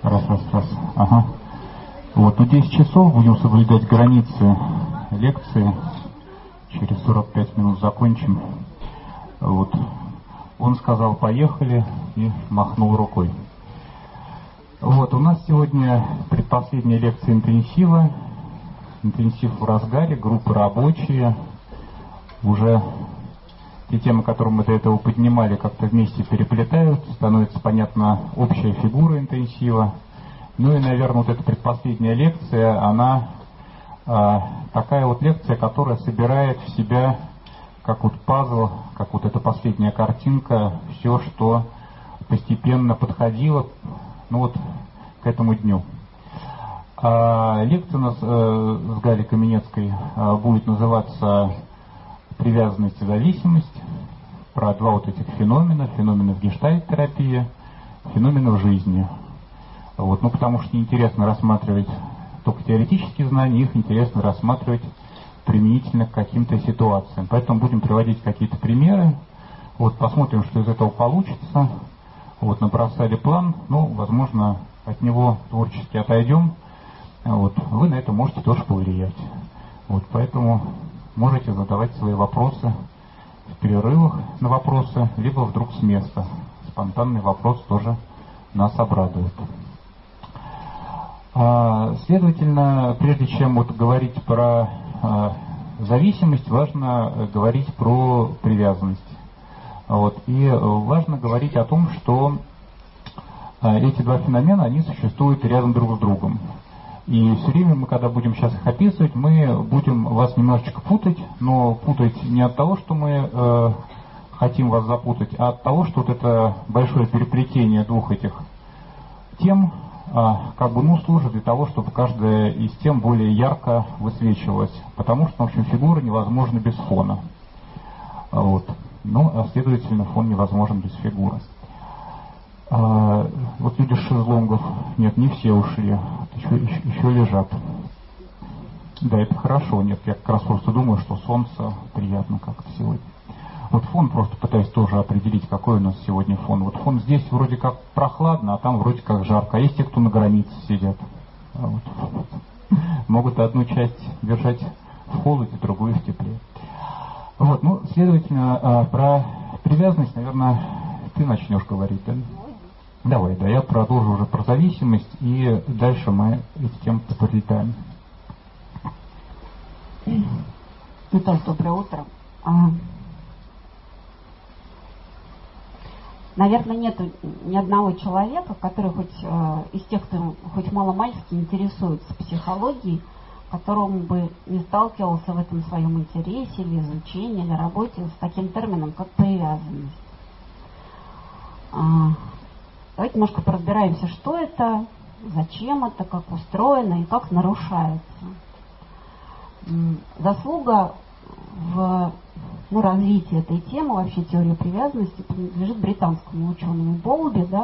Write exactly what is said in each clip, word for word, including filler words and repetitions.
Раз, раз, раз. Ага. Вот, ну десять часов будем соблюдать границы лекции. Через сорок пять минут закончим. Вот. Он сказал «поехали» и махнул рукой. Вот, у нас сегодня предпоследняя лекция интенсива. Интенсив в разгаре, группы рабочие. Уже те темы, которые мы до этого поднимали, как-то вместе переплетают, становится понятна общая фигура интенсива. Ну и, наверное, вот эта предпоследняя лекция, она а, такая вот лекция, которая собирает в себя, как вот пазл, как вот эта последняя картинка, все, что постепенно подходило, ну вот, к этому дню. А, лекция у нас э, с Галей Каменецкой э, будет называться «Привязанность и зависимость», про два вот этих феномена, феномены в гештальт-терапии, феномены в жизни. Вот, ну, потому что неинтересно рассматривать только теоретические знания, их интересно рассматривать применительно к каким-то ситуациям. Поэтому будем приводить какие-то примеры, вот, посмотрим, что из этого получится. Вот, набросали план, ну, возможно, от него творчески отойдем. Вот, вы на это можете тоже повлиять. Вот, поэтому можете задавать свои вопросы в перерывах на вопросы, либо вдруг с места. Спонтанный вопрос тоже нас обрадует. А, следовательно, прежде чем вот говорить про а, зависимость, важно говорить про привязанность. Вот, и важно говорить о том, что а, эти два феномена, они существуют рядом друг с другом. И все время мы, когда будем сейчас их описывать, мы будем вас немножечко путать, но путать не от того, что мы э, хотим вас запутать, а от того, что вот это большое переплетение двух этих тем, э, как бы, ну, служит для того, чтобы каждая из тем более ярко высвечивалась, потому что, в общем, фигура невозможна без фона. Вот. Ну, а следовательно, фон невозможен без фигуры. А, вот люди с шезлонгов, нет, не все ушли, еще, еще, еще лежат. Да, это хорошо, нет, я как раз просто думаю, что солнце приятно как-то сегодня. Вот фон просто пытаюсь тоже определить, какой у нас сегодня фон. Вот фон здесь вроде как прохладно, а там вроде как жарко. А есть те, кто на границе сидят. А вот. Могут одну часть держать в холоде, другую в тепле. Вот, ну, следовательно, про привязанность, наверное, ты начнешь говорить, да? Давай, да, я продолжу уже про зависимость, и дальше мы эти темы пролетаем. Ну тоже доброе утро. А, наверное, нет ни одного человека, который хоть э, из тех, кто хоть мало-мальски интересуется психологией, которому бы не сталкивался в этом своем интересе или изучении, или работе с таким термином, как привязанность. А, Давайте немножко поразбираемся, что это, зачем это, как устроено и как нарушается. Заслуга в ну, развитии этой темы, вообще теории привязанности, принадлежит британскому ученому Боулби. Да?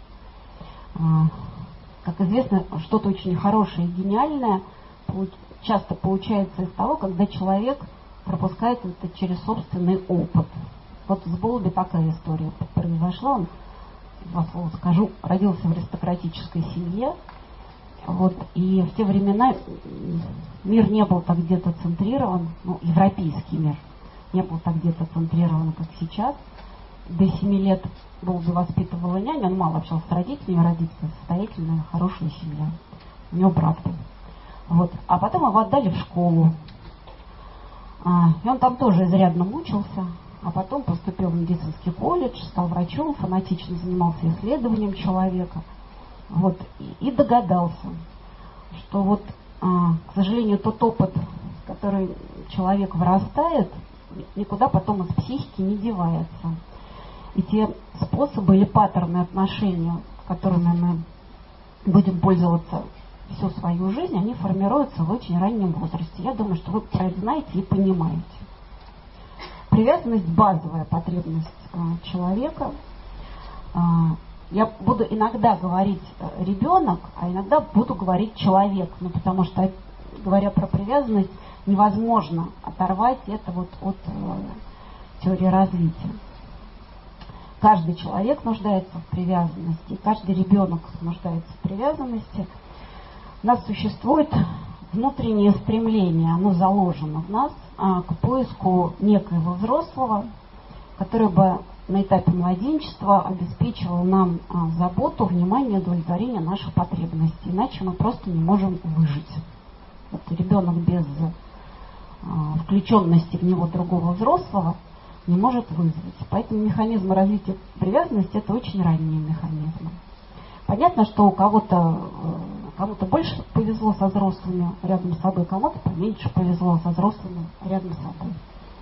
Как известно, что-то очень хорошее и гениальное часто получается из того, когда человек пропускает это через собственный опыт. Вот с Боулби такая история произошла. Он, два слова скажу, родился в аристократической семье, вот, и в те времена мир не был так где-то центрирован, ну, европейский мир не был так где-то центрирован, как сейчас. До семи лет Боулби воспитывала няня, он мало общался с родителями, родители состоятельная, хорошая семья, у него брат был. Вот. А потом его отдали в школу, а, и он там тоже изрядно мучился. А потом поступил в медицинский колледж, стал врачом, фанатично занимался исследованием человека. Вот, и, и догадался, что вот, а, к сожалению, тот опыт, в который человек вырастает, никуда потом из психики не девается. И те способы или паттерны отношения, которыми мы будем пользоваться всю свою жизнь, они формируются в очень раннем возрасте. Я думаю, что вы про это знаете и понимаете. Привязанность – базовая потребность э, человека. Э, я буду иногда говорить э, ребенок, а иногда буду говорить человек, ну, потому что, говоря про привязанность, невозможно оторвать это вот от э, теории развития. каждый человек нуждается в привязанности, каждый ребенок нуждается в привязанности. У нас существует внутреннее стремление, оно заложено в нас, к поиску некоего взрослого, который бы на этапе младенчества обеспечивал нам заботу, внимание, удовлетворение наших потребностей. Иначе мы просто не можем выжить. Вот ребенок без включенности в него другого взрослого не может вызвать. Поэтому механизмы развития привязанности — это очень ранние механизмы. Понятно, что у кого-то кому-то больше повезло со взрослыми рядом с собой, кому-то поменьше повезло со взрослыми рядом с собой.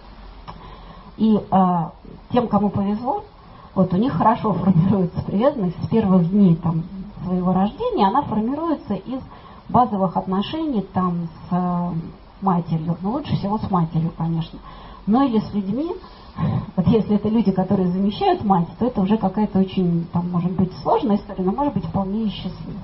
И э, тем, кому повезло, вот у них хорошо формируется привязанность с первых дней там, своего рождения. Она формируется из базовых отношений там, с э, матерью. Ну, лучше всего с матерью, конечно. Но или с людьми. Вот если это люди, которые замещают мать, то это уже какая-то очень, там, может быть, сложная история, но может быть вполне и счастливая.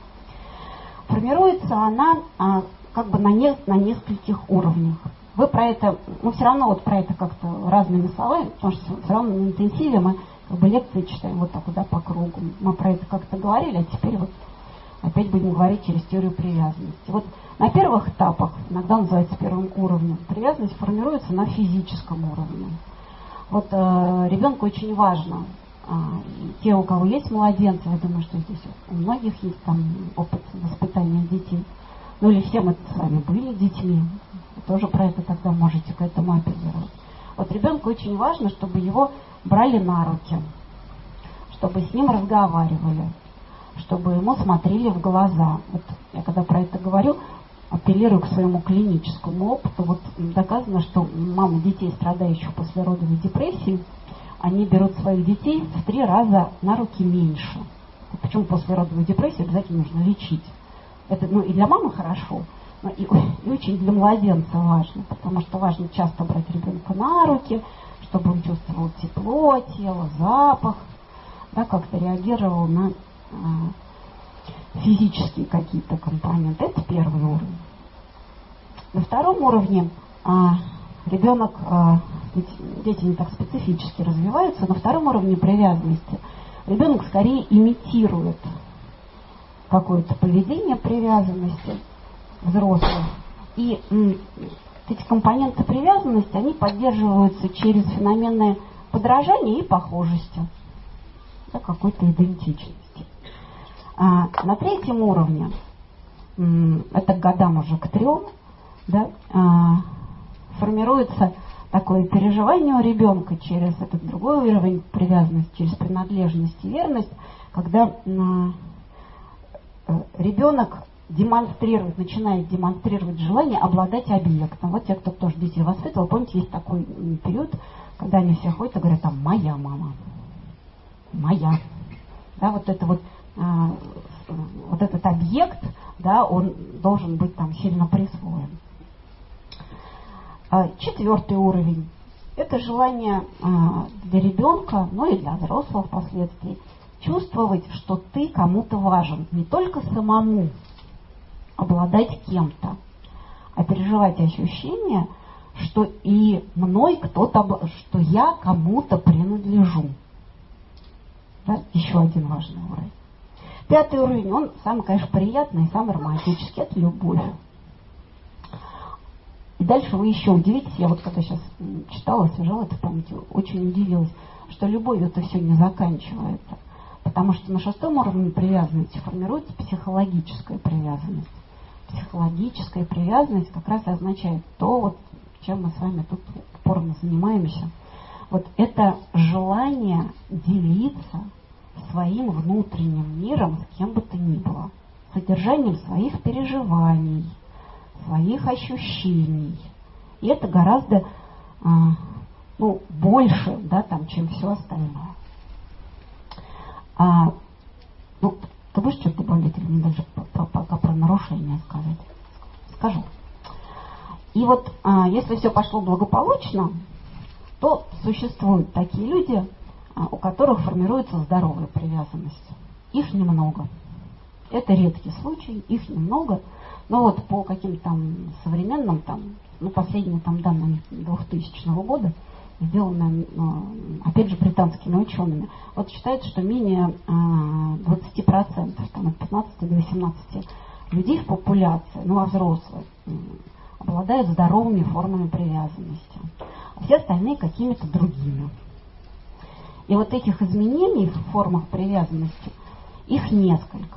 Формируется она а, как бы на, не, на нескольких уровнях. Вы про это, ну все равно вот про это как-то разными словами, потому что все равно на интенсиве мы как бы лекции читаем вот так вот, да, по кругу. Мы про это как-то говорили, а теперь вот опять будем говорить через теорию привязанности. Вот на первых этапах, иногда называется первым уровнем, привязанность формируется на физическом уровне. Вот э, ребенку очень важно, э, те, у кого есть младенцы, я думаю, что здесь у многих есть там опыт воспитания детей, ну или все мы с вами были детьми, вы тоже про это тогда можете к этому апеллировать. Вот ребенку очень важно, чтобы его брали на руки, чтобы с ним разговаривали, чтобы ему смотрели в глаза. Вот я когда про это говорю, апеллирую к своему клиническому опыту. Вот доказано, что мамы детей, страдающих послеродовой депрессией, они берут своих детей в три раза на руки меньше. Почему послеродовую депрессию обязательно нужно лечить? Это, ну, и для мамы хорошо, но и, и очень для младенца важно, потому что важно часто брать ребенка на руки, чтобы он чувствовал тепло тела, запах, да, как-то реагировал на физические какие-то компоненты. Это первый уровень. На втором уровне а, ребенок, а, дети не так специфически развиваются, на втором уровне привязанности ребенок скорее имитирует какое-то поведение привязанности взрослых. И м, эти компоненты привязанности, они поддерживаются через феномены подражания и похожести, да, какой-то идентичности. А, на третьем уровне, м, это к годам уже к трем, да, а, формируется такое переживание у ребенка через этот другой уровень привязанности, через принадлежность и верность, когда м, ребенок демонстрирует, начинает демонстрировать желание обладать объектом. Вот те, кто тоже детей воспитывал, помните, есть такой период, когда они все ходят и говорят, там, моя мама, моя. Да, вот это вот, а, вот этот объект, да, он должен быть там сильно присвоен. А, четвертый уровень – это желание а, для ребенка, ну и для взрослого впоследствии, чувствовать, что ты кому-то важен, не только самому обладать кем-то, а переживать ощущение, что и мной кто-то, что я кому-то принадлежу. Да? Еще один важный уровень. Пятый уровень, он самый, конечно, приятный, самый романтический, это любовь. И дальше вы еще удивитесь, я вот когда сейчас читала, освежала это в памяти, очень удивилась, что любовью это все не заканчивается. Потому что на шестом уровне привязанности формируется психологическая привязанность. Психологическая привязанность как раз и означает то, вот, чем мы с вами тут упорно занимаемся. Вот это желание делиться своим внутренним миром с кем бы то ни было, содержанием своих переживаний, своих ощущений. И это гораздо а, ну, больше, да, там, чем все остальное. А, ну, ты будешь что-то добавлять или мне даже пока про нарушение сказать? Скажу. И вот а, если все пошло благополучно, то существуют такие люди, а, у которых формируется здоровая привязанность. Их немного. Это редкий случай, их немного. Но вот по каким-то там современным, там, ну, последним там данным двухтысячного года, сделанная, опять же, британскими учеными. Вот считается, что менее двадцать процентов, там, от пятнадцати до восемнадцати людей в популяции, ну, а взрослых, обладают здоровыми формами привязанности, а все остальные какими-то другими. И вот этих изменений в формах привязанности, их несколько.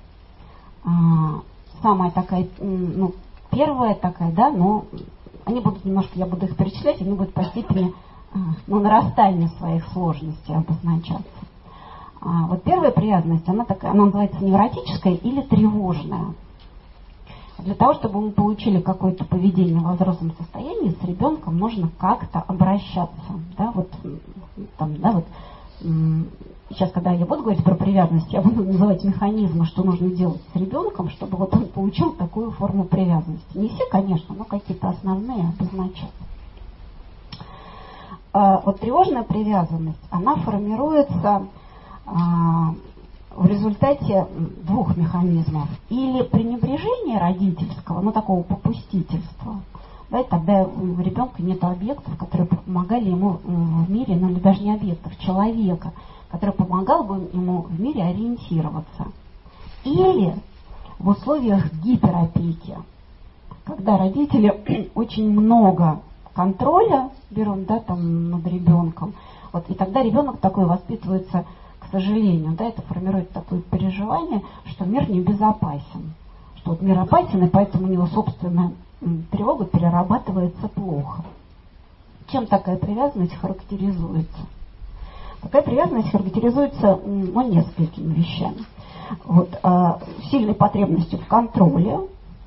Самая такая, ну, первая такая, да, но они будут немножко, я буду их перечислять, они будут по степени, ну, нарастания своих сложностей обозначаться. А вот первая привязанность, она такая, она называется невротическая или тревожная. Для того, чтобы мы получили какое-то поведение во взрослом состоянии, с ребенком нужно как-то обращаться. Да, вот, там, да, вот, сейчас, когда я буду говорить про привязанность, я буду называть механизмы, что нужно делать с ребенком, чтобы вот он получил такую форму привязанности. Не все, конечно, но какие-то основные обозначать. Вот тревожная привязанность, она формируется в результате двух механизмов. Или пренебрежения родительского, ну такого попустительства. Да, и тогда у ребенка нет объектов, которые помогали ему в мире, ну или даже не объектов, человека, который помогал бы ему в мире ориентироваться. Или в условиях гиперопеки, когда родители очень много контроля берут, да, там, над ребенком, вот, и тогда ребенок такой воспитывается, к сожалению, да, это формирует такое переживание, что мир небезопасен, что вот мир опасен, и поэтому у него собственная тревога перерабатывается плохо. Чем такая привязанность характеризуется? Такая привязанность характеризуется, ну, несколькими вещами. Вот, а, сильной потребностью в контроле,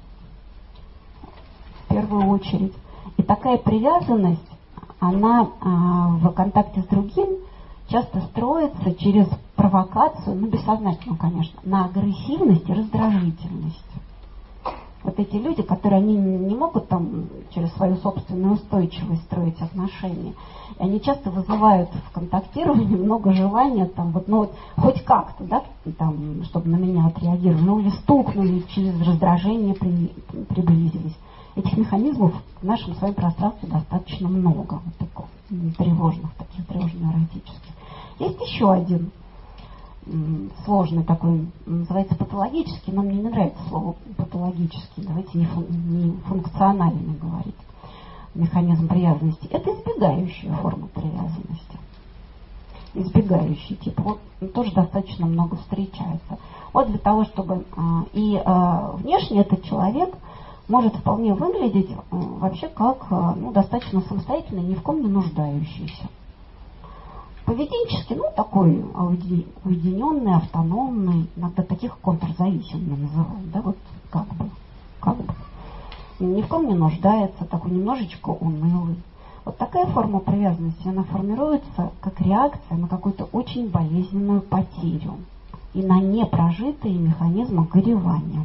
в первую очередь. И такая привязанность, она а, в контакте с другим часто строится через провокацию, ну, бессознательно, конечно, на агрессивность и раздражительность. Вот эти люди, которые они не могут там через свою собственную устойчивость строить отношения, и они часто вызывают в контактировании много желания там вот, ну вот хоть как-то, да, там, чтобы на меня отреагировали, ну или стукнули, через раздражение при, приблизились. Этих механизмов в нашем своем пространстве достаточно много, вот таких тревожных, таких тревожно-эротических. Есть еще один сложный такой, называется патологический, но мне не нравится слово патологический, давайте не, фун, не функциональный говорить, механизм привязанности. Это избегающая форма привязанности. Избегающий тип. Вот тоже достаточно много встречается. Вот для того, чтобы... И внешне этот человек может вполне выглядеть вообще как, ну, достаточно самостоятельный, ни в ком не нуждающийся. Поведенчески, ну, такой уединенный, автономный, иногда таких контрзависимыми называют, да, вот как бы, как бы. Ни в ком не нуждается, такой немножечко унылый. Вот такая форма привязанности, она формируется как реакция на какую-то очень болезненную потерю и на непрожитые механизмы горевания.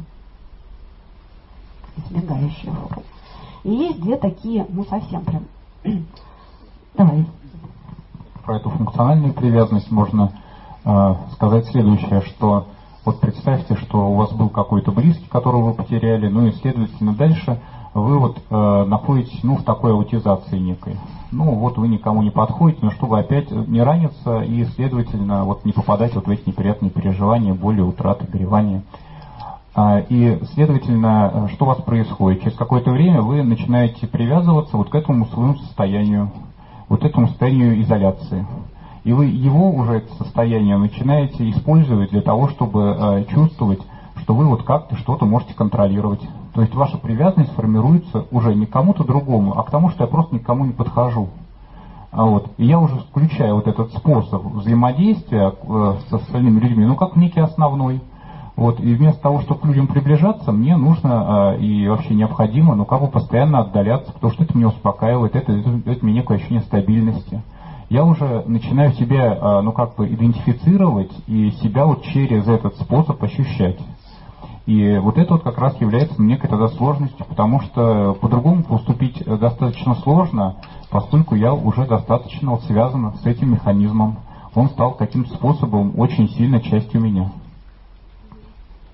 Избегающая форма. И есть две такие, ну, совсем прям... Давай. Про эту функциональную привязанность можно э, сказать следующее, что вот представьте, что у вас был какой-то близкий, которого вы потеряли, ну и, следовательно, дальше вы вот э, находитесь, ну, в такой аутизации некой. Ну, вот вы никому не подходите, но чтобы опять не раниться и, следовательно, вот не попадать вот в эти неприятные переживания, боли, утраты, горевания. А, и, следовательно, что у вас происходит? Через какое-то время вы начинаете привязываться вот к этому своему состоянию, вот этому состоянию изоляции. И вы его уже, это состояние, начинаете использовать для того, чтобы э, чувствовать, что вы вот как-то что-то можете контролировать. То есть ваша привязанность формируется уже не к кому-то другому, а к тому, что я просто никому не подхожу. А вот. И я уже включаю вот этот способ взаимодействия э, с остальными людьми, ну как некий основной. Вот. И вместо того, чтобы к людям приближаться, мне нужно э, и вообще необходимо, ну как бы постоянно отдаляться, потому что это меня успокаивает, это, это, это мне некое ощущение стабильности. Я уже начинаю себя, э, ну как бы идентифицировать и себя вот через этот способ ощущать. И вот это вот как раз является некой тогда сложностью, потому что по-другому поступить достаточно сложно, поскольку я уже достаточно вот связан с этим механизмом. Он стал каким-то способом очень сильно частью меня.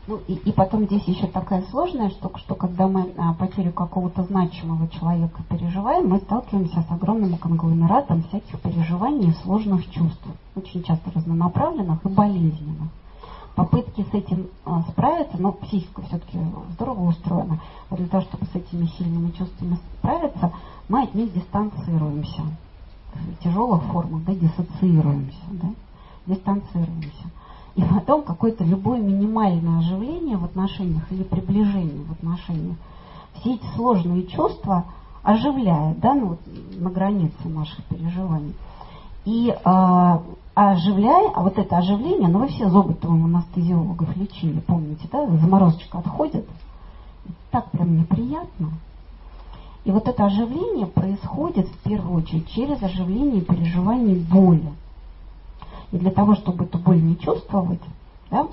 Ну и, и потом здесь еще такая сложная штука, что когда мы а, потерю какого-то значимого человека переживаем, мы сталкиваемся с огромным конгломератом всяких переживаний и сложных чувств, очень часто разнонаправленных и болезненных. Попытки с этим а, справиться, но психика все-таки здорово устроена, а для того, чтобы с этими сильными чувствами справиться, мы от них дистанцируемся. В тяжелых формах, да, диссоциируемся, да, дистанцируемся. И потом какое-то любое минимальное оживление в отношениях или приближение в отношениях, все эти сложные чувства оживляет, да, ну, вот, на границе наших переживаний. И а, оживляя, а вот это оживление, ну вы все зубы-то у анестезиологов лечили, помните, да, заморозочка отходит, так прям неприятно. И вот это оживление происходит в первую очередь через оживление переживаний боли. И для того, чтобы эту боль не чувствовать, да,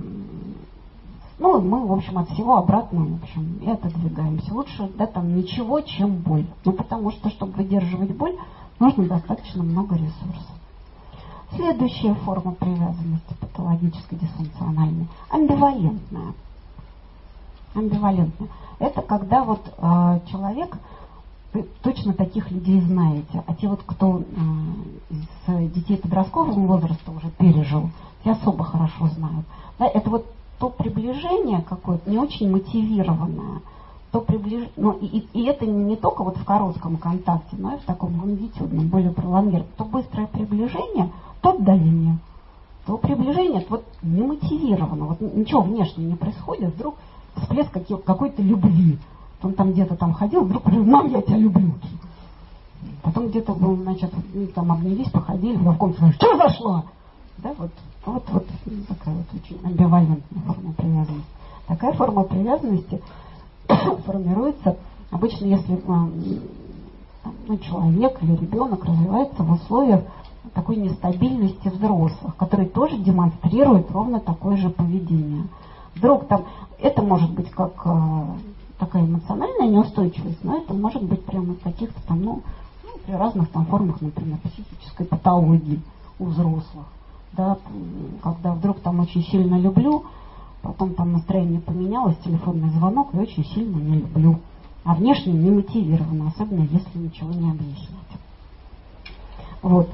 ну, мы, в общем, от всего обратно, в общем, и отодвигаемся. Лучше, да, там, ничего, чем боль. Ну, потому что, чтобы выдерживать боль, нужно достаточно много ресурсов. Следующая форма привязанности патологической, дисфункциональной, амбивалентная. Амбивалентная. Это когда вот э, человек, вы точно таких людей знаете, а те вот, кто э, из детей подросткового возраста уже пережил, те особо хорошо знают. Да, это вот то приближение какое-то не очень мотивированное, то приближ... ну, и, и, и это не только вот в коротком контакте, но и в таком лонгитюдном, более пролонгированном. То быстрое приближение, то отдаление. То приближение вот не мотивировано, вот ничего внешне не происходит, вдруг всплеск какой-то любви. Он там где-то там ходил, вдруг говорил: мам, я тебя люблю. Потом где-то, значит, там обнялись, походили, в комнате сказали: что зашло? Да, вот, вот, вот такая вот очень амбивалентная форма привязанности. Такая форма привязанности формируется обычно, если ну, человек или ребенок развивается в условиях такой нестабильности взрослых, которые тоже демонстрируют ровно такое же поведение. Вдруг там, это может быть как э, такая эмоциональная неустойчивость, но это может быть прямо в каких-то там, ну, ну, при разных там формах, например, психической патологии у взрослых. Да, когда вдруг там очень сильно люблю, потом там настроение поменялось, телефонный звонок, и очень сильно не люблю. А внешне не мотивировано, особенно если ничего не объяснять. Вот.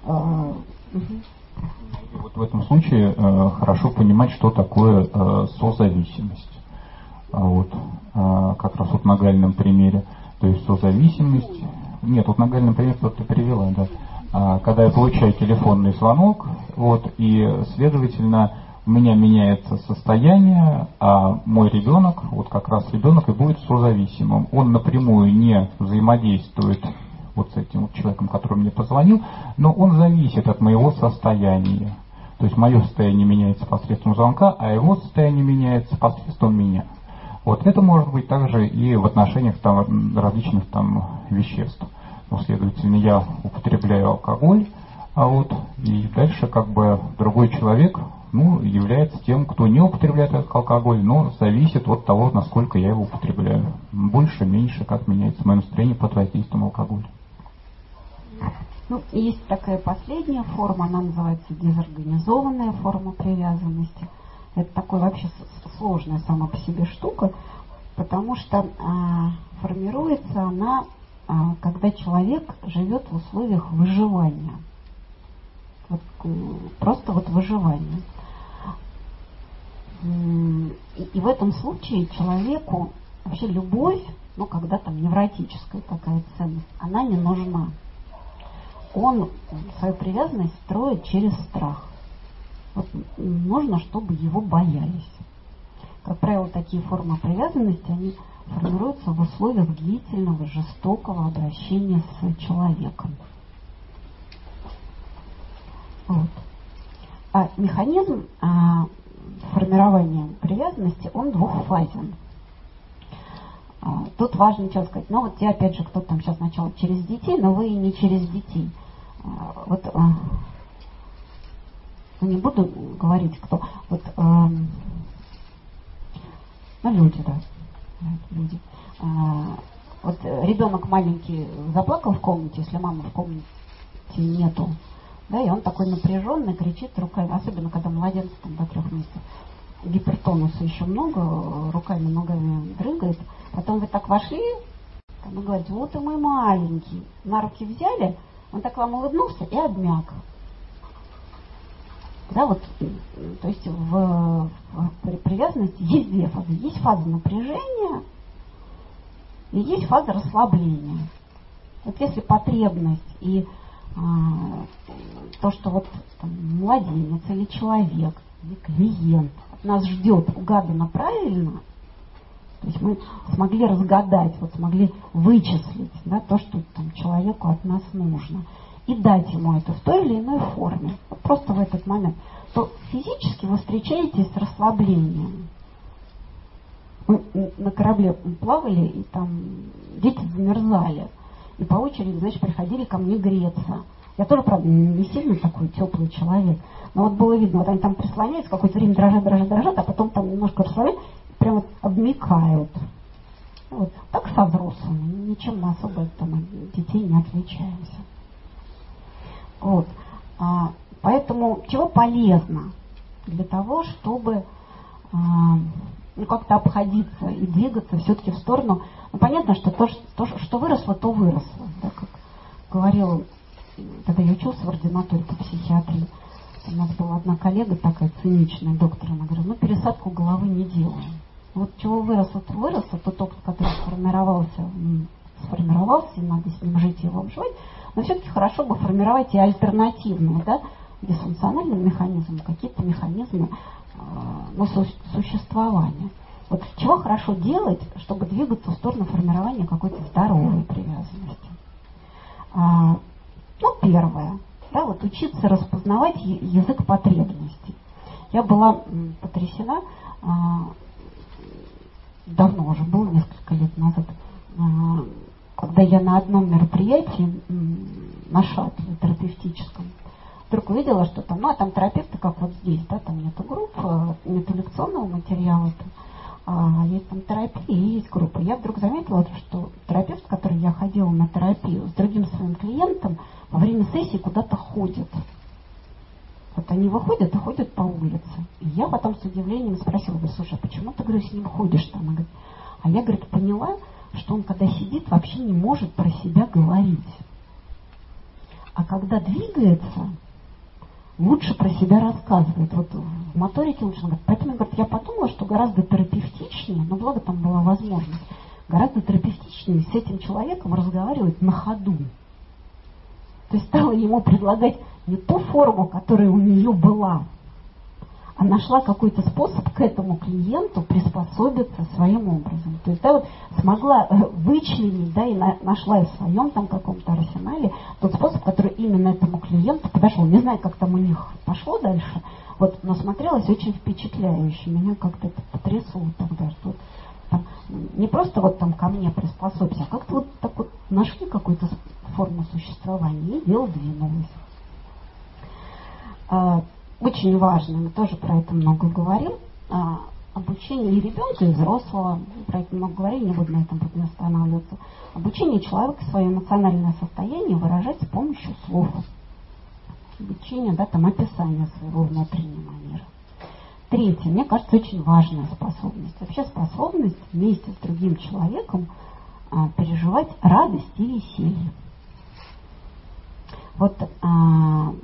И вот в этом случае э, хорошо понимать, что такое э, созависимость. А вот, э, как раз вот на гальном примере. То есть созависимость... Нет, вот на гальном примере кто-то привела, да. А, когда я получаю телефонный звонок, вот, и, следовательно, у меня меняется состояние, а мой ребенок, вот как раз ребенок и будет созависимым. Он напрямую не взаимодействует вот с этим вот человеком, который мне позвонил, но он зависит от моего состояния. То есть мое состояние меняется посредством звонка, а его состояние меняется посредством меня. Вот это может быть также и в отношениях там, различных там веществ. Ну, следовательно, я употребляю алкоголь, а вот и дальше как бы другой человек, ну, является тем, кто не употребляет алкоголь, но зависит от того, насколько я его употребляю. Больше, меньше, как меняется мое настроение под воздействием алкоголя. Ну, есть такая последняя форма, она называется дезорганизованная форма привязанности. Это такой вообще сложная сама по себе штука, потому что а, формируется она, а, когда человек живет в условиях выживания. Вот, просто вот выживание. И, и в этом случае человеку вообще любовь, ну, когда там невротическая такая ценность, она не нужна. Он свою привязанность строит через страх. Вот нужно, чтобы его боялись. Как правило, такие формы привязанности, они формируются в условиях длительного, жестокого обращения с человеком. Вот. А механизм а, формирования привязанности, он двухфазен. А, тут важно что сказать. Ну вот я опять же, кто-то там сейчас начал через детей, но вы и не через детей. А, вот а, ну, не буду говорить, кто. Вот, а, ну, люди, да. Люди. А, вот ребенок маленький заплакал в комнате, если мамы в комнате нету. Да, и он такой напряженный, кричит руками, особенно когда младенец там до трех месяцев. гипертонуса еще много, руками, ногами дрыгает. Потом вы так вошли, там, вы говорите, вот и мой маленький. На руки взяли, он так вам улыбнулся и обмяк. Да, вот, то есть в, в привязанности есть две фазы. Есть фаза напряжения и есть фаза расслабления. Вот если потребность и а, то, что вот там, младенец или человек, или клиент от нас ждет, угадано правильно, то есть мы смогли разгадать, вот смогли вычислить, да, то, что там, человеку от нас нужно, и дать ему это в той или иной форме, вот просто в этот момент, то физически вы встречаетесь с расслаблением. Мы на корабле плавали, и там дети замерзали. И по очереди, значит, приходили ко мне греться. Я тоже, правда, не сильно такой теплый человек. Но вот было видно, вот они там прислоняются, какое-то время дрожат, дрожат, дрожат, а потом там немножко расслабляют, прям вот обмякают. Вот. Так со взрослыми. Ничем мы особо там, от детей не отличаемся. Вот. А, поэтому чего полезно для того, чтобы а, ну, как-то обходиться и двигаться все-таки в сторону. Ну, понятно, что то, что, что выросло, то выросло. Да, как говорила, когда я учился в ординатуре по психиатрии, у нас была одна коллега такая циничная, доктор, она говорила, ну пересадку головы не делаем. Вот чего выросло, то выросло, тот опыт, который сформировался, сформировался, и надо с ним жить и его обживать, но все-таки хорошо бы формировать и альтернативные, да, дисфункциональным механизмам, какие-то механизмы э, ну, су- существования. Вот чего хорошо делать, чтобы двигаться в сторону формирования какой-то здоровой привязанности? А, ну, первое, да, вот учиться распознавать язык потребностей. Я была м, потрясена, а, давно уже было, несколько лет назад, а, когда я на одном мероприятии, м, на шаттле терапевтическом, вдруг увидела, что там, ну, а там терапевты, как вот здесь, да, там нету групп, нету лекционного материала, а есть там терапия и есть группа. Я вдруг заметила, что терапевт, который я ходила на терапию, с другим своим клиентом во время сессии куда-то ходит. Вот они выходят и ходят по улице. И я потом с удивлением спросила, говорю, слушай, а почему ты, говорю, с ним ходишь-то? Она говорит, а я, говорит, поняла, что он, когда сидит, вообще не может про себя говорить. А когда двигается, лучше про себя рассказывает. Вот в моторике лучше. Поэтому, говорит, я подумала, что гораздо терапевтичнее, но благо там была возможность, гораздо терапевтичнее с этим человеком разговаривать на ходу. То есть стала ему предлагать не ту форму, которая у нее была, а нашла какой-то способ к этому клиенту приспособиться своим образом. То есть, да, вот смогла вычленить, да, и на, нашла и в своем там каком-то арсенале тот способ, который именно этому клиенту подошел. Не знаю, как там у них пошло дальше, вот, но смотрелось очень впечатляюще. Меня как-то это потрясло тогда, что вот, там, не просто вот там ко мне приспособься, а как-то вот так вот нашли какую-то форму существования, и дело двинулось. Очень важно, мы тоже про это много говорим, а, обучение и ребенка, и взрослого, про это много говорим, не буду на этом будем останавливаться. Обучение человека свое эмоциональное состояние выражать с помощью слов. Обучение, да, там описание своего внутреннего мира. Третье, мне кажется, очень важная способность. Вообще способность вместе с другим человеком а, переживать радость и веселье. Вот а,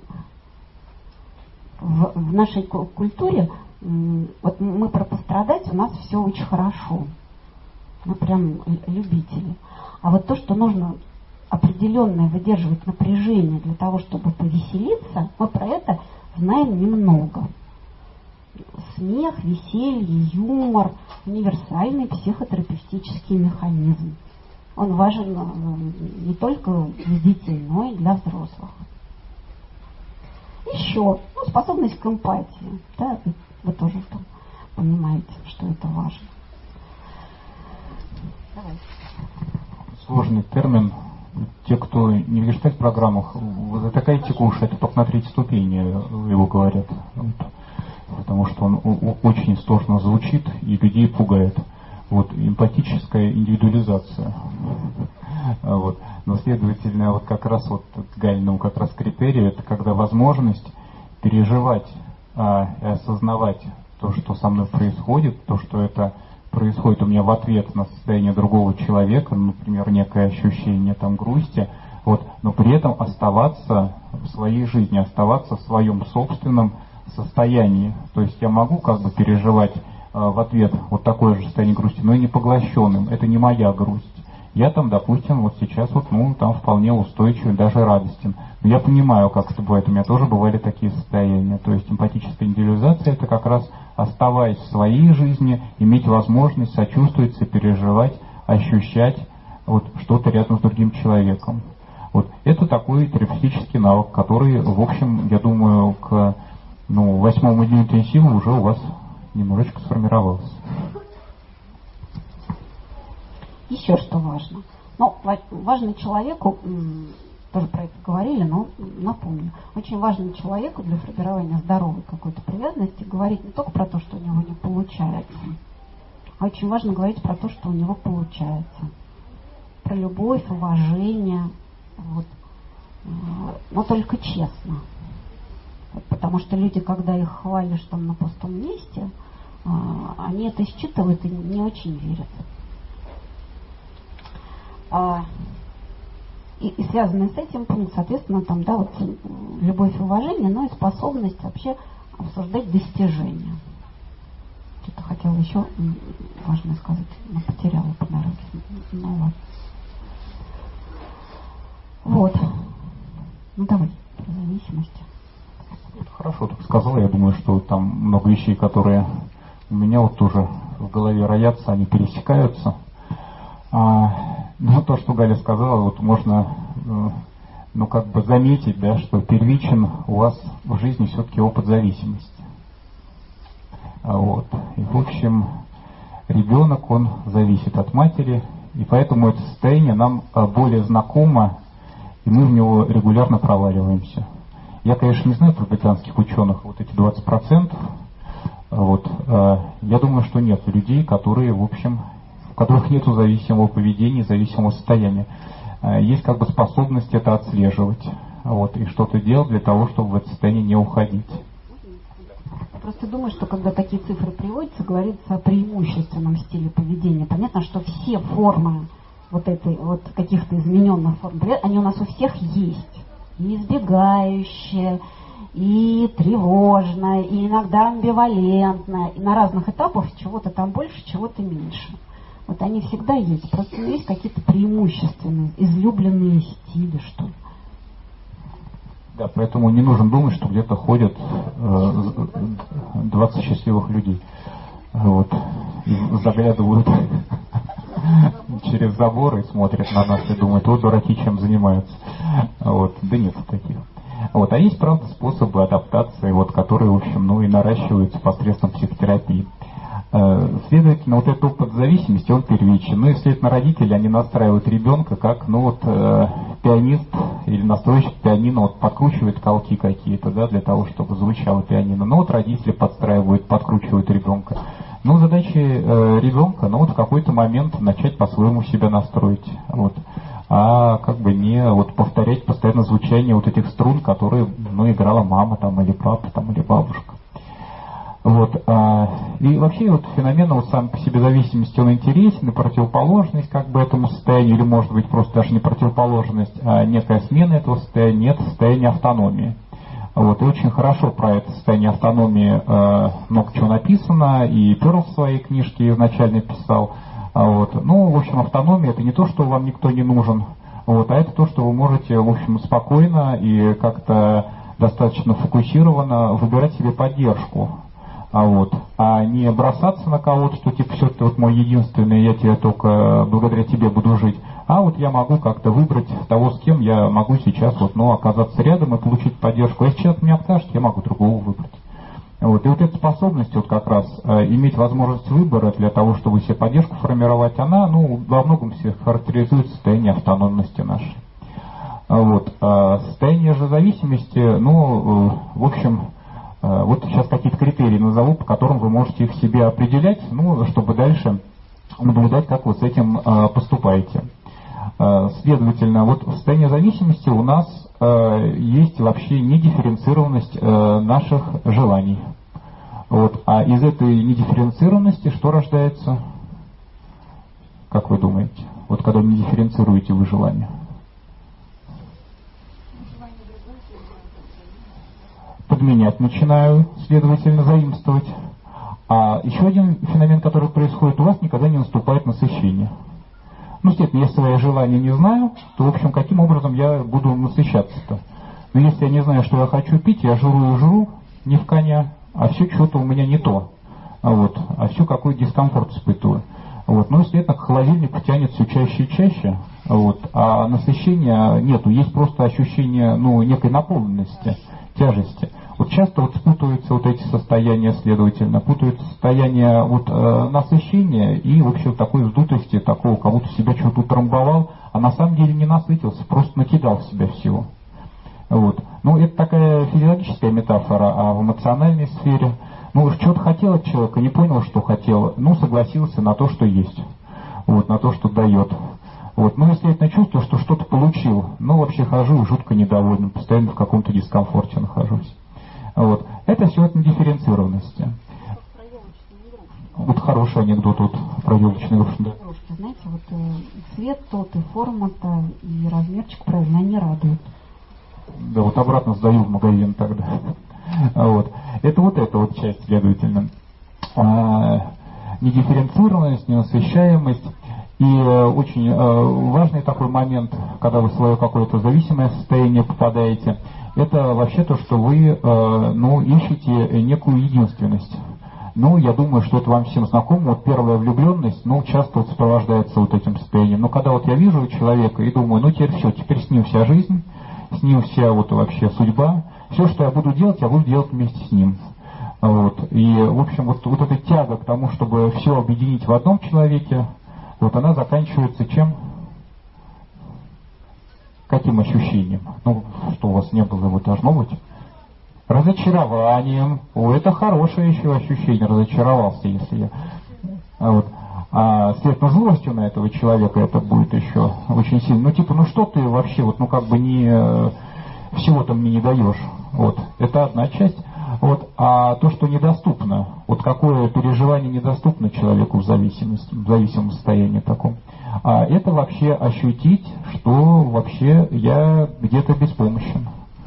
В, в нашей культуре, вот мы про пострадать, у нас все очень хорошо. Мы прям любители. А вот то, что нужно определенное выдерживать напряжение для того, чтобы повеселиться, мы про это знаем немного. Смех, веселье, юмор, универсальный психотерапевтический механизм. Он важен не только для детей, но и для взрослых. Еще, ну, способность к эмпатии. Да, вы, вы тоже там понимаете, что это важно. Давай. Сложный термин. Те, кто не в гештальт-программах, вы затыкаете уши, это только на третьей ступени его говорят. Вот. Потому что он очень сложно звучит и людей пугает. Вот, эмпатическая индивидуализация. Вот. Но, следовательно, вот как раз вот Галиному как раз критерию, это когда возможность переживать а, и осознавать то, что со мной происходит, то, что это происходит у меня в ответ на состояние другого человека, например, некое ощущение там грусти, вот, но при этом оставаться в своей жизни, оставаться в своем собственном состоянии. То есть я могу как бы переживать э, в ответ вот такое же состояние грусти, но и не поглощенным. Это не моя грусть. Я там, допустим, вот сейчас вот, ну, там вполне устойчивый, даже радостен. Но я понимаю, как это бывает. У меня тоже бывали такие состояния. То есть эмпатическая индивидуализация — это как раз, оставаясь в своей жизни, иметь возможность сочувствовать, сопереживать, ощущать вот что-то рядом с другим человеком. Вот. Это такой терапевтический навык, который, в общем, я думаю, к ну, восьмому дню интенсива уже у вас немножечко сформировался. Еще что важно. Ну, важно человеку, тоже про это говорили, но напомню, очень важно человеку для формирования здоровой какой-то привязанности говорить не только про то, что у него не получается, а очень важно говорить про то, что у него получается. Про любовь, уважение, вот. Но только честно. Потому что люди, когда их хвалишь там на пустом месте, они это считывают и не очень верят. И, и связанный с этим пункт, соответственно, там, да, вот любовь и уважение, но и способность вообще обсуждать достижения. Что-то хотела еще важное сказать, но потеряла по дороге. Ну ладно. Вот. Ну давай, про зависимость. Хорошо, так сказала. Я думаю, что там много вещей, которые у меня вот тоже в голове роятся, они пересекаются. А, ну, то, что Галя сказала, вот можно, ну, как бы заметить, да, что первичен у вас в жизни все-таки опыт зависимости. Вот. И, в общем, ребенок, он зависит от матери, и поэтому это состояние нам более знакомо, и мы в него регулярно проваливаемся. Я, конечно, не знаю про британских ученых вот эти двадцать процентов. Вот. Я думаю, что нет людей, которые, в общем, у которых нет зависимого поведения, зависимого состояния. Есть как бы способность это отслеживать, вот, и что-то делать для того, чтобы в это состояние не уходить. Я просто думаю, что когда такие цифры приводятся, говорится о преимущественном стиле поведения. Понятно, что все формы вот этой вот каких-то измененных форм, они у нас у всех есть. И избегающие, и тревожное, и иногда амбивалентное, и на разных этапах чего-то там больше, чего-то меньше. Вот они всегда есть, просто есть какие-то преимущественные, излюбленные стили, что ли. Да, поэтому не нужно думать, что где-то ходят э, двадцать счастливых людей, вот, и заглядывают через забор и смотрят на нас и думают, вот дураки чем занимаются. Вот, да нет таких. Вот, а есть, правда, способы адаптации, вот, которые, в общем, ну и наращиваются посредством психотерапии. Следовательно, вот этот опыт зависимости, он первичен. Ну и, следовательно, родители, они настраивают ребенка, как, ну вот, э, пианист или настройщик пианино вот, подкручивает колки какие-то, да, для того, чтобы звучало пианино. Ну вот родители подстраивают, подкручивают ребенка. Ну, задача э, ребенка, ну вот в какой-то момент начать по-своему себя настроить. Вот. А как бы не вот повторять постоянно звучание вот этих струн, которые, ну, играла мама там, или папа там, или бабушка. Вот, а, и вообще вот феномен вот сам по себе зависимости, он интересен, и противоположность как бы этому состоянию, или может быть просто даже не противоположность, а некая смена этого состояния, нет состояния автономии. Вот, и очень хорошо про это состояние автономии э, много чего написано, и Перл в своей книжке изначально писал. А вот, ну, в общем, автономия — это не то, что вам никто не нужен, вот, а это то, что вы можете, в общем, спокойно и как-то достаточно фокусированно выбирать себе поддержку. А, вот, а не бросаться на кого-то, что типа все, ты вот мой единственный, я тебе только благодаря тебе буду жить. А вот я могу как-то выбрать того, с кем я могу сейчас вот, ну, оказаться рядом и получить поддержку. Если человек мне откажет, я могу другого выбрать. Вот, и вот эта способность вот как раз э, иметь возможность выбора для того, чтобы себе поддержку формировать, она, ну, во многом все характеризует состояние автономности нашей. Вот, а состояние же зависимости, ну, э, в общем, вот сейчас какие-то критерии назову, по которым вы можете их себе определять, ну, чтобы дальше наблюдать, как вы с этим э, поступаете. Э, следовательно, вот в состоянии зависимости у нас э, есть вообще недифференцированность э, наших желаний. Вот. А из этой недифференцированности что рождается? Как вы думаете? Вот когда не дифференцируете вы желание. Подменять начинаю, следовательно, заимствовать. А еще один феномен, который происходит, у вас никогда не наступает насыщение. Ну, естественно, если я желание не знаю, то, в общем, каким образом я буду насыщаться-то? Но если я не знаю, что я хочу пить, я жру и жру, не в коня, а все что-то у меня не то. А, вот, а все какой дискомфорт испытываю. Вот, ну, естественно, к холодильнику тянет все чаще и чаще, вот, а насыщения нету, есть просто ощущение, ну, некой наполненности, тяжести. Вот часто вот спутываются вот эти состояния, следовательно, путаются состояние вот, э, насыщения и вообще такой вздутости, такого, как будто себя что-то утрамбовал, а на самом деле не насытился, просто накидал в себя всего. Вот. Ну, это такая физиологическая метафора, а в эмоциональной сфере, ну, что-то хотел от человека, не понял, что хотел, ну, согласился на то, что есть, вот, на то, что дает. Вот. Ну, если это чувство, что что-то получил, ну, вообще хожу жутко недоволен, постоянно в каком-то дискомфорте нахожусь. Вот. Это все от недифференцированности. Вот хороший анекдот вот, про елочные игрушки. Да. Знаете, вот э, цвет тот, и форма-то, и размерчик правильно, они радуют. Да, вот обратно сдаю в магазин тогда. Вот. Это вот эта вот часть, следовательно. А, недифференцированность, ненасыщаемость. И э, очень э, важный такой момент, когда вы в свое какое-то зависимое состояние попадаете, это вообще то, что вы э, ну, ищете некую единственность. Ну, я думаю, что это вам всем знакомо. Вот первая влюбленность, ну, часто вот сопровождается вот этим состоянием. Но когда вот я вижу человека и думаю, ну, теперь все, теперь с ним вся жизнь, с ним вся вот вообще судьба, все, что я буду делать, я буду делать вместе с ним. Вот. И, в общем, вот, вот эта тяга к тому, чтобы все объединить в одном человеке, вот она заканчивается чем? Каким ощущением? Ну, что у вас не было, его должно быть? Разочарованием. О, это хорошее еще ощущение, разочаровался, если я... А вот. А, следовательно, злостью на этого человека это будет еще очень сильно. Ну, типа, ну что ты вообще, вот, ну, как бы не... Всего-то мне не даешь. Вот. Это одна часть. Вот. А то, что недоступно, вот какое переживание недоступно человеку в зависимости, в зависимом состоянии таком, а это вообще ощутить, что вообще я где-то беспомощен.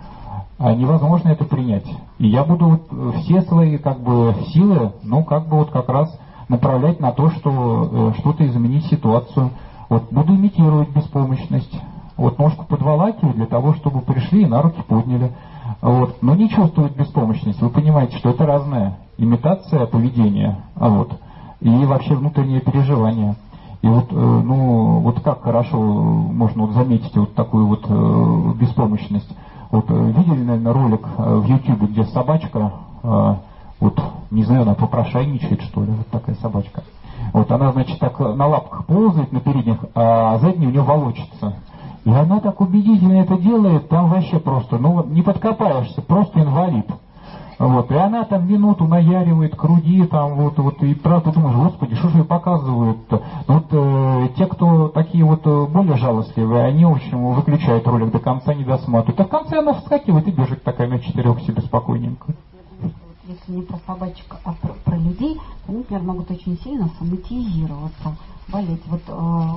А невозможно это принять. И я буду вот все свои как бы силы, ну как бы вот как раз направлять на то, что э, что-то изменить ситуацию. Вот буду имитировать беспомощность. Вот ножку подволакивать для того, чтобы пришли и на руки подняли. Вот. Но не чувствовать беспомощность. Вы понимаете, что это разная имитация поведения, а вот, и вообще внутреннее переживание. И вот, э, ну, вот как хорошо можно вот заметить вот такую вот э, беспомощность. Вот э, видели, наверное, ролик э, в Ютубе, где собачка, э, вот, не знаю, она попрошайничает, что ли, вот такая собачка. Вот она, значит, так на лапках ползает, на передних, а задние у нее волочится. И она так убедительно это делает, там вообще просто, ну, не подкопаешься, просто инвалид. Вот, и она там минуту наяривает, груди, там, вот, вот, и правда думаешь, господи, что же ее показывают-то? Ну, вот, э, те, кто такие вот более жалостливые, они, в общем, выключают ролик до конца, не досматривают. А в конце она вскакивает и бежит такая на четырех себе спокойненько. Если не про собачек, а про, про людей, они, например, могут очень сильно соматизироваться, болеть. Вот э,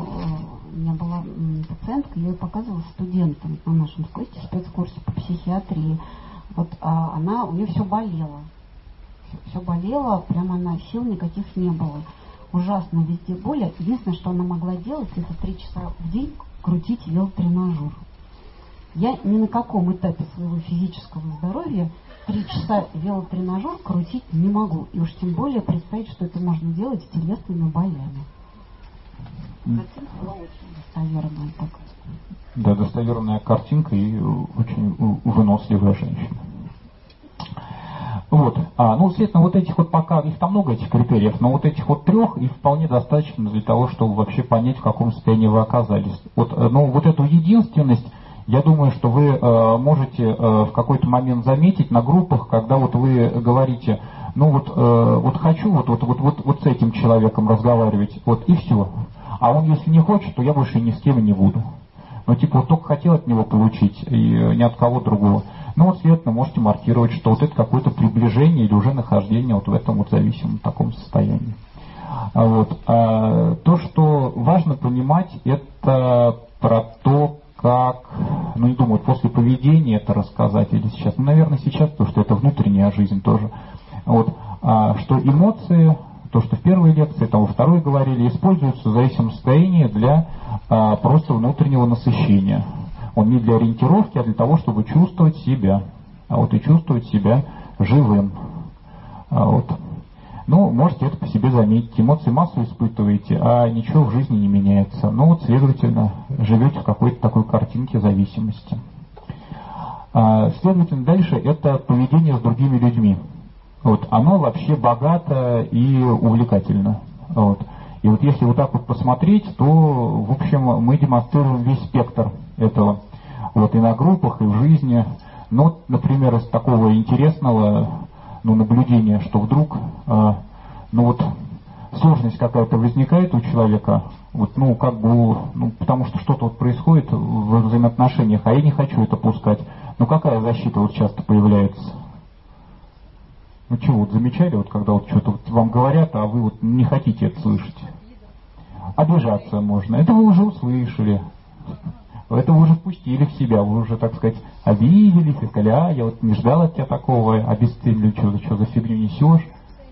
у меня была пациентка, я ее показывала студентам на нашем курсе, спецкурсе по психиатрии. Вот а, она, у нее все болело. Все, все болело, прямо она, сил никаких не было. Ужасно везде боли. Единственное, что она могла делать, это три часа в день крутить велотренажер. Я ни на каком этапе своего физического здоровья три часа велотренажер крутить не могу. И уж тем более представить, что это можно делать с телесными болями. Картинка была очень достоверная такая. Да, достоверная картинка и очень выносливая женщина. Вот. А, ну, следственно, вот этих вот пока, их там много этих критериев, но вот этих вот трех их вполне достаточно для того, чтобы вообще понять, в каком состоянии вы оказались. Вот, ну, вот эту единственность, я думаю, что вы э, можете э, в какой-то момент заметить на группах, когда вот вы говорите, ну вот, э, вот хочу вот, вот, вот, вот, вот с этим человеком разговаривать, вот и все. А он, если не хочет, то я больше ни с кем не буду. Ну, типа, вот только хотел от него получить, и ни от кого другого. Ну вот, следовательно, можете маркировать, что вот это какое-то приближение или уже нахождение вот в этом вот зависимом таком состоянии. А вот. А то, что важно понимать, это про то, как, ну не думаю, после поведения это рассказать или сейчас, ну, наверное, сейчас, потому что это внутренняя жизнь тоже. Вот. А, что эмоции, то, что в первой лекции, там во второй говорили, используются в зависимом состоянии для а, просто внутреннего насыщения. Он не для ориентировки, а для того, чтобы чувствовать себя. А вот и чувствовать себя живым. А вот. Ну, можете это по себе заметить. Эмоции массу испытываете, а ничего в жизни не меняется. Ну вот, следовательно, живете в какой-то такой картинке зависимости. А, следовательно, дальше это поведение с другими людьми. Вот, оно вообще богато и увлекательно. Вот. И вот если вот так вот посмотреть, то, в общем, мы демонстрируем весь спектр этого. Вот, и на группах, и в жизни. Ну, например, из такого интересного ну, наблюдения, что вдруг э, ну, вот, сложность какая-то возникает у человека, вот, ну, как бы, ну, потому что что-то вот происходит в взаимоотношениях, а я не хочу это пускать. Ну, какая защита вот часто появляется? Ну, чего, вот замечали, вот, когда вот что-то вот вам говорят, а вы вот не хотите это слышать? Обижаться можно. Это вы уже услышали. Это вы уже впустили в себя, вы уже, так сказать, обиделись и сказали, а, я вот не ждал от тебя такого, обесценили, что, что за фигню несешь.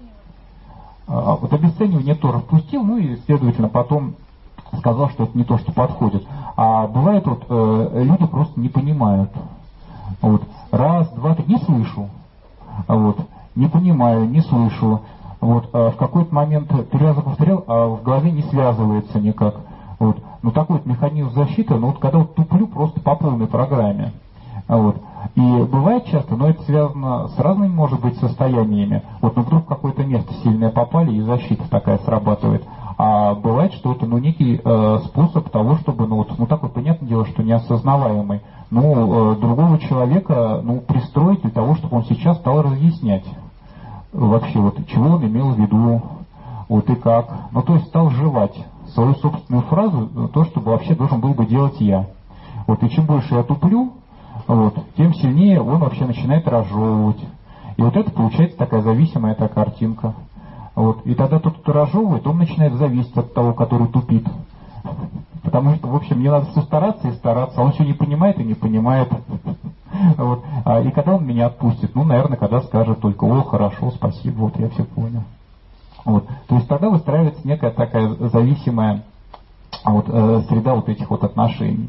А вот обесценивание тоже впустил, ну и, следовательно, потом сказал, что это не то, что подходит. А бывает, вот, э, люди просто не понимают. Вот, раз, два, три, не слышу. Вот, не понимаю, не слышу. Вот, а в какой-то момент три раза повторял, а в голове не связывается никак. Вот. Ну, такой вот механизм защиты, ну, вот когда вот туплю просто по полной программе. Вот. И бывает часто, но это связано с разными, может быть, состояниями. Вот, ну, вдруг в какое-то место сильное попали, и защита такая срабатывает. А бывает, что это, ну, некий э, способ того, чтобы, ну, вот, ну, такое, понятное дело, что неосознаваемый, ну, э, другого человека, ну, пристроить для того, чтобы он сейчас стал разъяснять вообще, вот, чего он имел в виду, вот, и как. Ну, то есть стал жевать свою собственную фразу, то, что вообще должен был бы делать я. Вот, и чем больше я туплю, вот, тем сильнее он вообще начинает разжевывать. И вот это получается такая зависимая эта картинка. Вот, и тогда тот, кто разжевывает, он начинает зависеть от того, который тупит. Потому что, в общем, мне надо все стараться и стараться, а он все не понимает и не понимает. Вот. А, и когда он меня отпустит? Ну, наверное, когда скажет только, о, хорошо, спасибо, вот я все понял. Вот. То есть тогда выстраивается некая такая зависимая вот, э, среда вот этих вот отношений.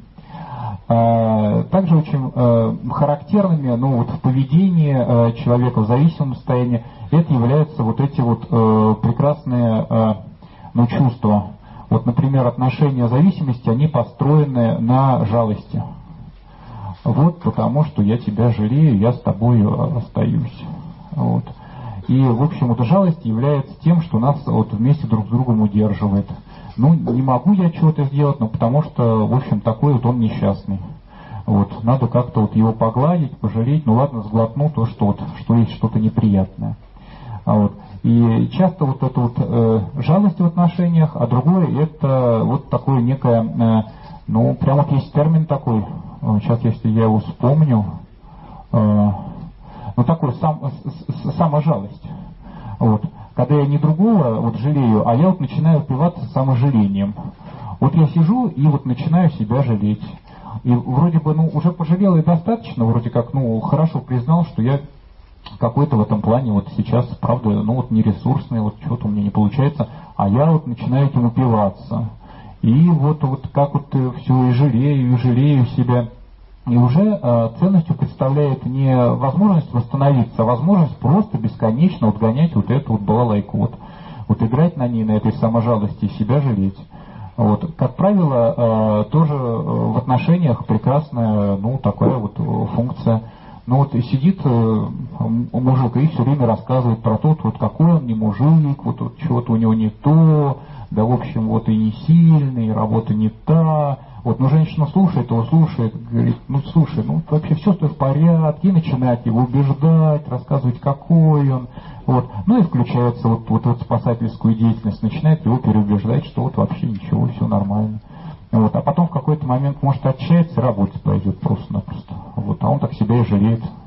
Э, также очень э, характерными ну, вот, в поведении э, человека в зависимом состоянии это являются вот эти вот э, прекрасные э, ну, чувства. Вот, например, отношения зависимости, они построены на жалости. Вот потому что я тебя жалею, я с тобой остаюсь. Вот. И, в общем, вот жалость является тем, что нас вот вместе друг с другом удерживает. Ну, не могу я чего-то сделать, но потому что, в общем, такой вот он несчастный. Вот, надо как-то вот его погладить, пожалеть, ну ладно, сглотну то, что, вот, что есть что-то неприятное. А вот. И часто вот эта вот э, жалость в отношениях, а другое это вот такое некое, э, ну, прямо вот есть термин такой, э, сейчас если я его вспомню, э, ну, такой сам, с, с, саможалость. Вот. Когда я не другого вот жалею, а я вот начинаю упиваться саможалением. Вот я сижу и вот начинаю себя жалеть. И вроде бы, ну, уже пожалел и достаточно, вроде как, ну, хорошо признал, что я какой-то в этом плане вот сейчас, правда, ну, вот нересурсный, вот что-то у меня не получается, а я вот начинаю этим упиваться. И вот, вот как вот все и жалею, и жалею себя. И уже э, ценностью представляет не возможность восстановиться, а возможность просто бесконечно вот гонять вот эту вот балалайку, вот, вот играть на ней, на этой саможалости и себя жалеть. Вот. Как правило, э, тоже в отношениях прекрасная, ну, такая вот функция. Ну вот и сидит э, мужик и все время рассказывает про то, вот какой он не мужик, вот, вот чего-то у него не то, да в общем вот и не сильный, и работа не та. Вот, но женщина слушает его, слушает, говорит, ну слушай, ну вообще все в порядке, и начинает его убеждать, рассказывать, какой он. Вот. Ну и включается вот, вот, вот спасательскую деятельность, начинает его переубеждать, что вот вообще ничего, все нормально. Вот. А потом в какой-то момент может отчаяться, и работать пойдет просто-напросто. Вот. А он так себя и жалеет,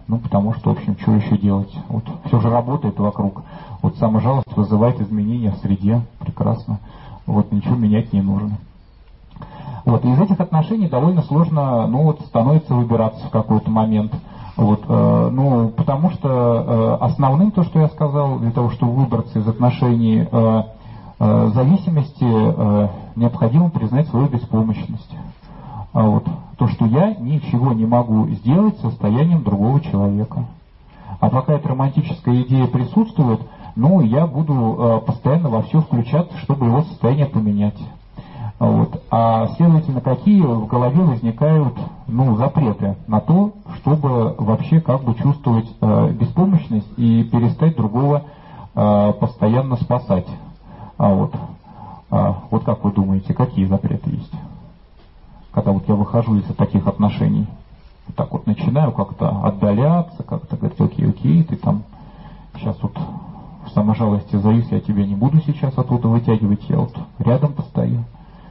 Ну, потому что, в общем, что еще делать? Вот все же работает вокруг. Вот саможалость вызывает изменения в среде. Прекрасно. Вот ничего менять не нужно. Вот, и из этих отношений довольно сложно, ну, вот, становится выбираться в какой-то момент. Вот, э, ну, потому что э, основным, то, что я сказал, для того, чтобы выбраться из отношений э, э, зависимости, э, необходимо признать свою беспомощность. А вот, то, что я ничего не могу сделать с состоянием другого человека. А пока эта романтическая идея присутствует, ну, я буду э, постоянно во все включаться, чтобы его состояние поменять. Вот. А следовательно, какие в голове возникают, ну, запреты на то, чтобы вообще как бы чувствовать э, беспомощность и перестать другого э, постоянно спасать. А вот. А, вот как вы думаете, какие запреты есть? Когда вот я выхожу из таких отношений, вот так вот начинаю как-то отдаляться, как-то говорить, окей, окей, ты там сейчас вот в саможалости завис, я тебя не буду сейчас оттуда вытягивать, я вот рядом постою.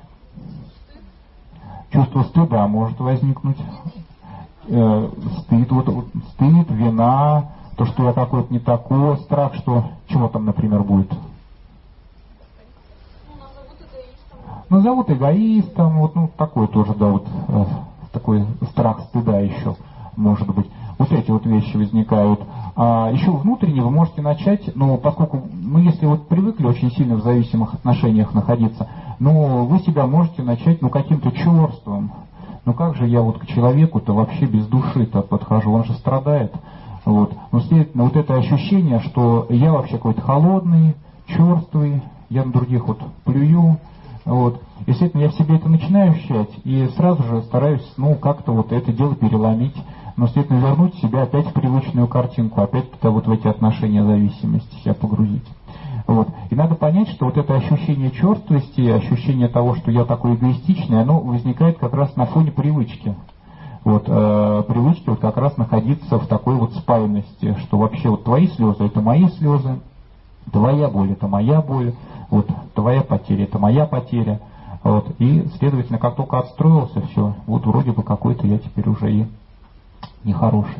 Чувство стыда может возникнуть, э, стыд, вот, вот, стыд, вина, то, что я какой-то не такой, страх, что чего там, например, будет. Ну, зовут эгоистом, вот, ну, такой тоже, да, вот, э, такой страх стыда еще может быть. Вот эти вот вещи возникают. А еще внутренне вы можете начать, ну, поскольку, ну, если вот привыкли очень сильно в зависимых отношениях находиться, ну, вы себя можете начать, ну, каким-то черством. Ну, как же я вот к человеку-то вообще без души-то подхожу, он же страдает. Вот. Ну, следовательно, вот это ощущение, что я вообще какой-то холодный, черствый, я на других вот плюю. Вот. Естественно, я в себе это начинаю ощущать и сразу же стараюсь, ну, как-то вот это дело переломить, но, следовательно, вернуть себя опять в привычную картинку, опять-то вот в эти отношения зависимости себя погрузить. Вот. И надо понять, что вот это ощущение черствости, ощущение того, что я такой эгоистичный, оно возникает как раз на фоне привычки. Вот, э, привычки вот как раз находиться в такой вот спаянности, что вообще вот твои слезы это мои слезы, твоя боль это моя боль, вот, твоя потеря это моя потеря. Вот, и, следовательно, как только отстроился, все, вот вроде бы какой-то я теперь уже и нехороший.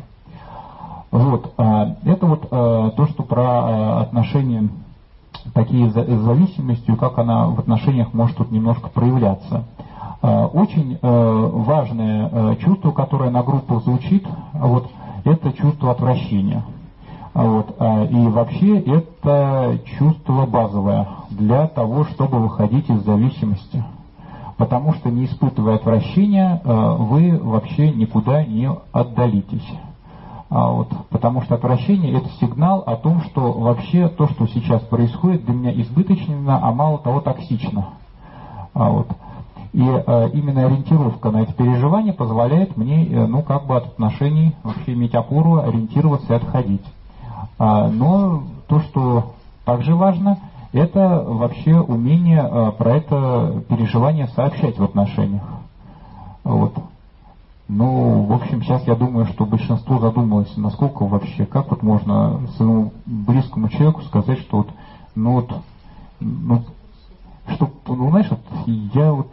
Вот, э, это вот э, то, что про э, отношения такие с зависимостью, как она в отношениях может тут немножко проявляться. Очень важное чувство, которое на группах звучит, вот, это чувство отвращения. Вот, и вообще это чувство базовое для того, чтобы выходить из зависимости. Потому что, не испытывая отвращения, вы вообще никуда не отдалитесь. А вот, потому что отвращение это сигнал о том, что вообще то, что сейчас происходит, для меня избыточно, а мало того токсично. А вот, и а, именно ориентировка на это переживание позволяет мне, ну, как бы от отношений вообще иметь опору, ориентироваться и отходить. А, но то, что также важно, это вообще умение а, про это переживание сообщать в отношениях. Вот. Ну, в общем, сейчас я думаю, что большинство задумалось, насколько вообще, как вот можно своему близкому человеку сказать, что вот, ну вот, ну, что, ну, знаешь, вот, я вот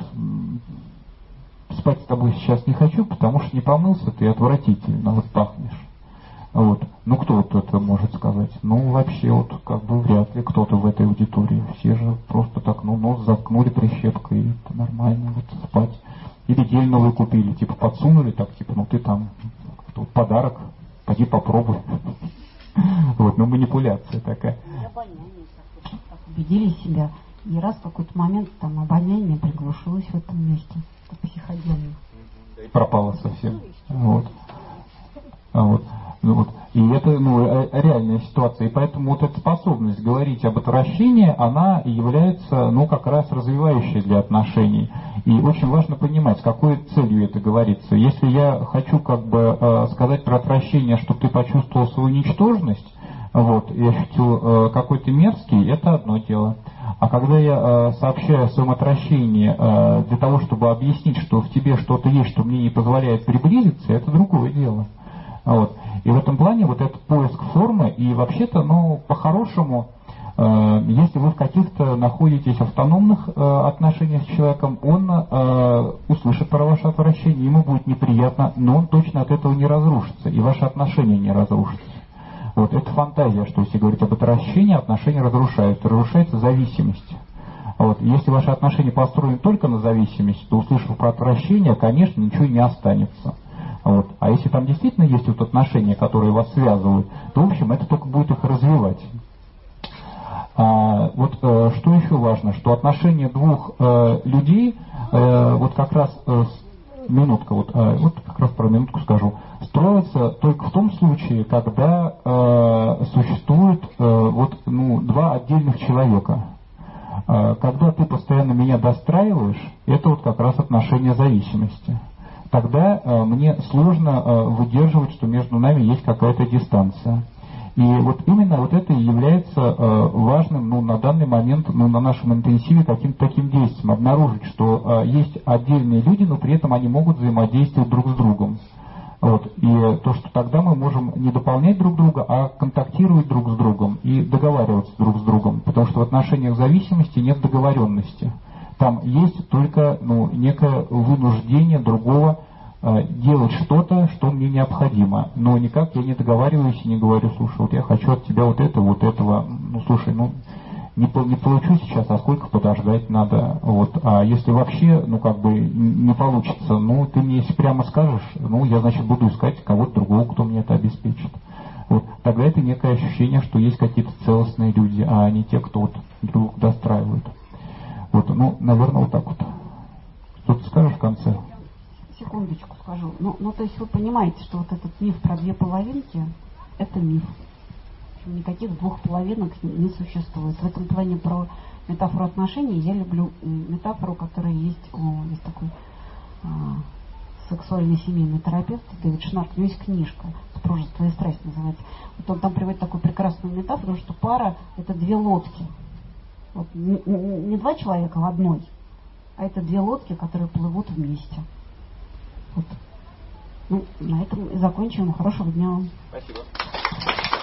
спать с тобой сейчас не хочу, потому что не помылся, ты отвратительно, вот пахнешь. Вот. Ну, кто вот это может сказать? Ну, вообще, вот, как бы вряд ли кто-то в этой аудитории. Все же просто так, ну, нос заткнули прищепкой, и это нормально, вот, спать. Или гель новый купили, типа подсунули, так, типа, ну ты там, подарок, пойди попробуй. Вот, ну манипуляция такая. Убедили себя, и раз в какой-то момент там обоняние приглушилось в этом месте, психодельно. И пропало совсем. Вот. А вот. Ну, вот. И это, ну, реальная ситуация. И поэтому вот эта способность говорить об отвращении, она является, ну, как раз развивающей для отношений. И очень важно понимать, с какой целью это говорится. Если я хочу как бы э, сказать про отвращение, чтобы ты почувствовал свою ничтожность, вот, и ощутил э, какой ты мерзкий, это одно дело. А когда я э, сообщаю о своем отвращении э, для того, чтобы объяснить, что в тебе что-то есть, что мне не позволяет приблизиться, это другое дело. Вот. И в этом плане вот этот поиск формы, и вообще-то, ну, по-хорошему, Если вы в каких-то находитесь автономных отношениях с человеком, он услышит про ваше отвращение, ему будет неприятно, но он точно от этого не разрушится, и ваши отношения не разрушатся. Вот, это фантазия, что если говорить об отвращении, отношения разрушаются, разрушается зависимость. Вот, если ваши отношения построены только на зависимости, то, услышав про отвращение, конечно, ничего не останется. Вот. А если там действительно есть вот отношения, которые вас связывают, то, в общем, это только будет их развивать. А, вот э, что еще важно, что отношения двух э, людей, э, вот как раз, э, минутка, вот, э, вот как раз про минутку скажу, строятся только в том случае, когда э, существует э, вот, ну, два отдельных человека. Э, когда ты постоянно меня достраиваешь, это вот как раз отношения зависимости. Тогда э, мне сложно э, выдерживать, что между нами есть какая-то дистанция. И вот именно вот это и является э, важным, ну, на данный момент, ну, на нашем интенсиве каким-то таким действием. Обнаружить, что э, есть отдельные люди, но при этом они могут взаимодействовать друг с другом. Вот. И то, что тогда мы можем не дополнять друг друга, а контактировать друг с другом и договариваться друг с другом. Потому что в отношениях зависимости нет договоренности. Там есть только, ну, некое вынуждение другого делать что-то, что мне необходимо. Но никак я не договариваюсь и не говорю: слушай, вот я хочу от тебя вот этого, вот этого. Ну, слушай, ну, не, не получу сейчас, а сколько подождать надо. Вот. А если вообще, ну, как бы не получится, ну, ты мне если прямо скажешь, ну, я, значит, буду искать кого-то другого, кто мне это обеспечит. Вот. Тогда это некое ощущение, что есть какие-то целостные люди, а не те, кто вот друг друга достраивают. Вот, ну, наверное, вот так вот. Что-то скажешь в конце? Секундочку скажу. Ну, ну, то есть вы понимаете, что вот этот миф про две половинки – это миф. Никаких двух половинок не существует. В этом плане про метафору отношений я люблю метафору, которая есть, о, есть такой а, сексуальный семейный терапевт Дэвид Шнарк. У него есть книжка «Супружество и страсть» называется. Вот он там приводит такую прекрасную метафору, что пара – это две лодки. Вот, не, не два человека в одной, а это две лодки, которые плывут вместе. Вот. Ну, на этом и закончим. Хорошего дня вам. Спасибо.